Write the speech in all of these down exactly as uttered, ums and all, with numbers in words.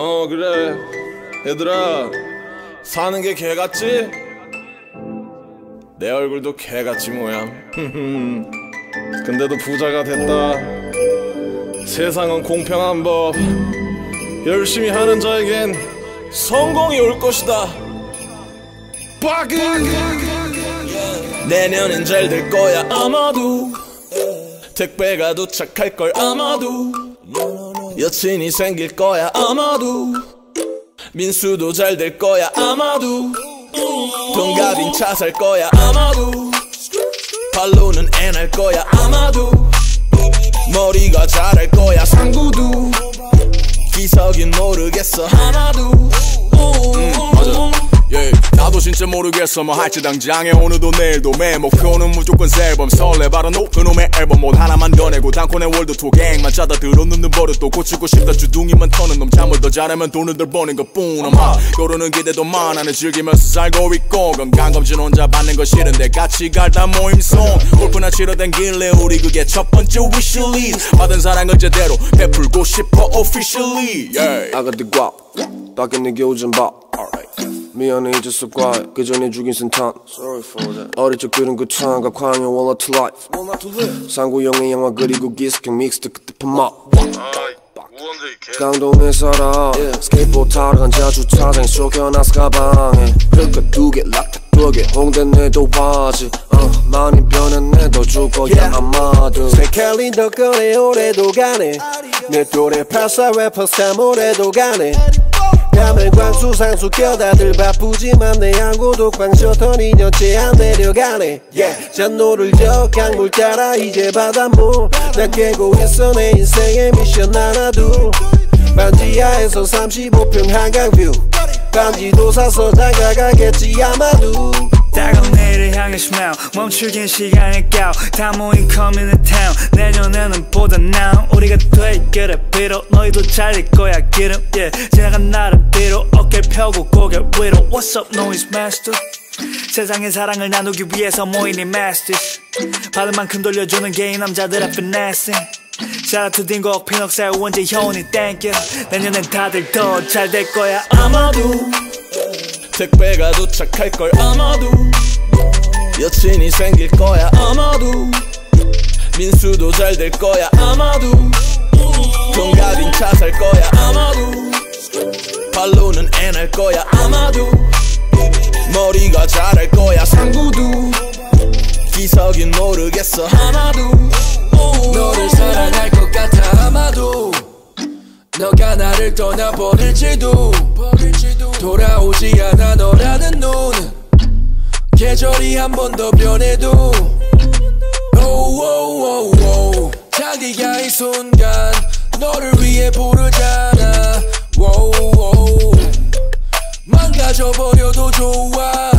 어 그래 얘들아 사는 게 개같지? 내 얼굴도 개같지 뭐야. 근데도 부자가 됐다. 세상은 공평한 법. 열심히 하는 자에겐 성공이 올 것이다. 빠그 내년엔 잘 될 거야 아마도. 택배가 도착할 걸 아마도. 여친이 생길 거야 아마도. 민수도 잘 될 거야 아마도. 동갑인 차 살 거야 아마도. 발로는 애 날 거야 아마도. 머리가 자랄 거야 상구도. 기석인 모르겠어 하나도. 음, 맞아. yeah. 나도 진짜 모르겠어 뭐 할지 당장에 오늘도 내일도 매 목표는 무조건 새 앨범 설레 바라노 그놈의 앨범 못 하나만 더 내고 단콘의 월드 투어 갱만 짜다 들어눕는 버릇 또 고치고 싶다 주둥이만 터는 놈 잠을 더 잘하면 돈을 덜 버는 것뿐 아마 요러는 기대도 많아는 즐기면서 살고 있고 건강검진 혼자 받는 거 싫은데 같이 갈다 모임송 골프나 치러 댕길래 우리 그게 첫 번째 wishlist 받은 사랑을 제대로 베풀고 싶어 officially yeah. I got the guap 딱히 내게 오진 봐 미안해 잊었어 과해 그 전에 죽인 센탄 어릴 적 들은 그 창가 광야 Wallah to life 상구형의 영화 그리고 기스킹 믹스드 그때 펌마 강동에 살아 스케이트보드 타러 간 자주차장에 쫓겨나서 가방에 그러니까 두개 락타 두개 홍대 내도 와지 어, 많이 변했네 더 줄 거야 아마도 새 캘린더 꺼내 올해도 가네 내 또래 팔사 래퍼 삼 올해도 가네 야물광 수상수 껴다들 바쁘지만 내 양고독 방셔터 이 년째 안 내려가네 yeah. 잔노를 저 강물 따라 이제 바닷물 난 깨고 있어 내 인생의 미션 하나 둘 반지하에서 삼십오 평 한강뷰 반지도 사서 장가가겠지 아마도 따가운 내일을 향해 smile 멈추긴 시간의 cao 다 모인 coming to town 내년에는 보다 now 우리가 돼 그래 비록 너희도 잘릴 거야 기름 yeah. 지나간 날은 비록 어깨 펴고 고개 위로 What's up noise master 세상의 사랑을 나누기 위해서 모인 이 masters 받은 만큼 돌려주는 개인 남자들의 finessing Shout out to 딩고 피넉살 원재 효은이 thank you 내년엔 다들 더 잘 될 거야 아마도 택배가 도착할 걸 아마도. 여친이 생길 거야 아마도. 민수도 잘 될 거야 아마도. 동갑인 차 살 거야 아마도. 발로는 애 날 거야 아마도. 머리가 자랄 거야 상구도. 기석인 모르겠어 하나도. 너를 사랑할 것 같아 아마도. 너가 나를 떠나버릴지도 돌아오지 않아 너라는 눈은 계절이 한 번 더 변해도 oh, oh, oh, oh. 자기가 이 순간 너를 위해 부르잖아 oh, oh. 망가져버려도 좋아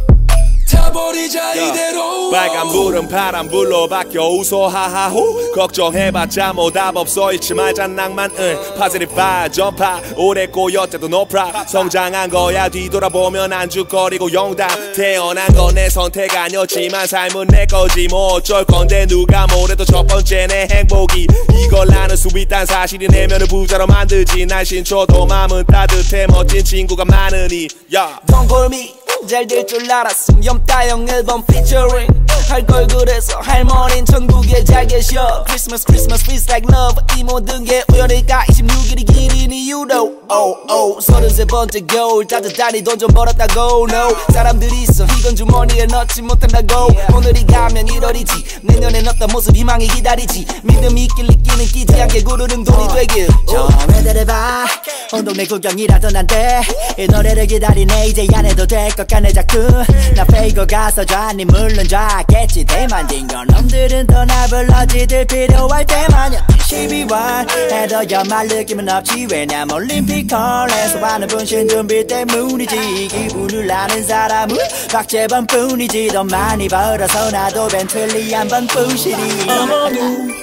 타버리자 이대로 빨간불은 파란불로 바뀌어 웃어 하하호 걱정해봤자 뭐 답 없어 잊지 말자 낭만은 파스리파 전파 오래 꼬였대도 no problem 성장한 거야 뒤돌아보면 안죽거리고 영담 태어난 건 내 선택 아니었지만 삶은 내 거지 뭐 어쩔 건데 누가 뭐래도 첫 번째 내 행복이 이걸 나는 수비딴 사실이 내면을 부자로 만들지 날 신초도 마음은 따뜻해 멋진 친구가 많으니 야 Don't call me 잘 될 줄 알았음 염따형 앨범 피처링 할 걸 그래서 할머니는 천국에 잘 계셔 Christmas Christmas feels like love 이 모든 게 우연일까 이십육 일이 길인 이유도 oh oh 서른세 번째 겨울 따뜻하니 돈 좀 벌었다고 no 사람들이 있어 이건 주머니에 넣지 못한다고 오늘이 가면 일월이지 내년엔 어떤 모습 희망이 기다리지 믿음이 있길 느끼는 끼지 않게 구르는 돈이 되길 처음에 봐 온 동네 구경이라도 난데 이 노래를 기다리네 이제 안 해도 될 것 같네 자꾸 나 페이고 가서 좌니 물론 좌겠지 대만진 건 놈들은 더 나 불러지들 필요할 때만요 십이월 해도 연말 느낌은 없지 왜냐면 올림픽홀에서 하는 분신 준비 때문이지 기분을 아는 사람은 박재범뿐이지 돈 많이 벌어서 나도 벤틀리 한 번 부시리 아마도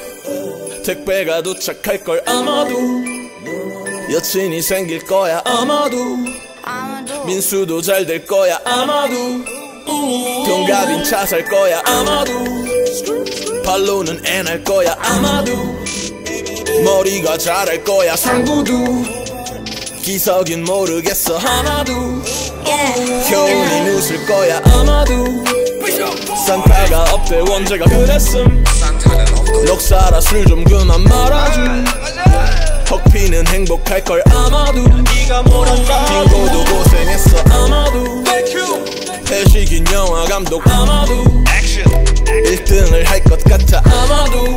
택배가 도착할 걸 아마도. 여친이 생길 거야 아마도. 민수도 잘 될 거야 아마도. 동갑인 차 살 거야 아마도. 발로는 애 날 거야 아마도. 머리가 자랄 거야 상구도. 기석인 모르겠어 아마도 효은이 웃을 거야 아마도 산타가 없대 원재가 그랬음 럭사라 술 좀 그만 말아줘 헉피는 행복할걸 아마도 빙고도 고생했어 아마도 패식인 영화 감독 아마도 일 등을 할 것 같아 아마도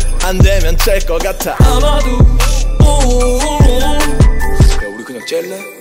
안되면 짤 것 같아 아마도 야 우리 그냥 짤래?